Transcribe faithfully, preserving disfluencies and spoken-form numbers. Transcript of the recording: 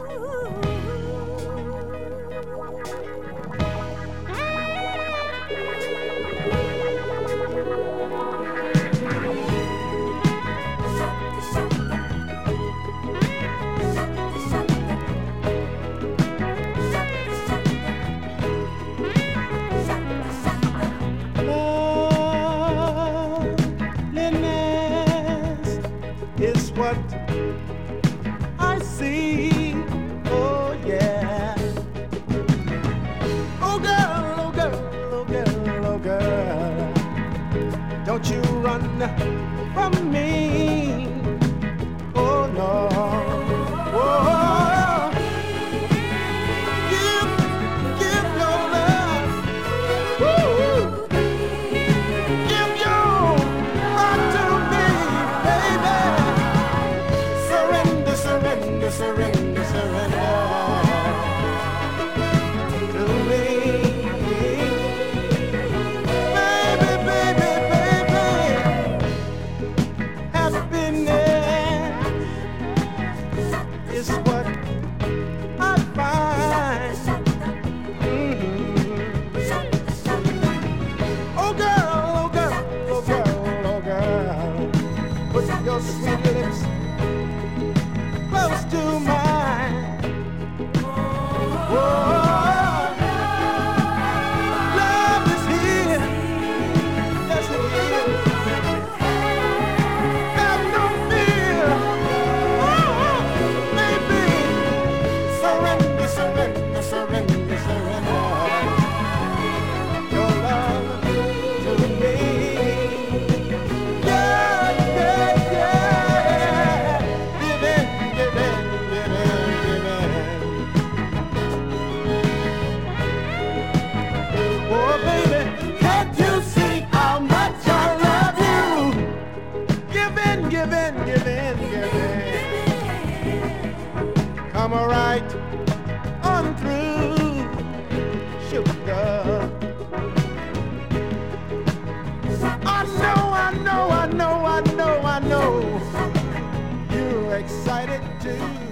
Is what I see. Oh yeah. Oh girl, oh girl, oh girl, oh girl, don't you run from me. Oh no. Oh, give, give your love. Woo. Give your heart to me, baby. Surrender, surrender, surrender, surrender to me. Baby, baby, baby. Happiness is what I find. Mm-hmm. Oh girl, oh girl, oh girl, oh girl, put your sweet lips close to mine. Whoa. Love is here. Yes, it is. Have no fear. Oh, baby. Surrender, surrender, surrender, surrender your love to me. Yeah, yeah, yeah. Give in, give in, give in, give in. Oh, baby, can't you see how much I love you? Give in, give in, give in, give in. Come right on through, sugar. I know, I know, I know, I know, I know. You're excited too.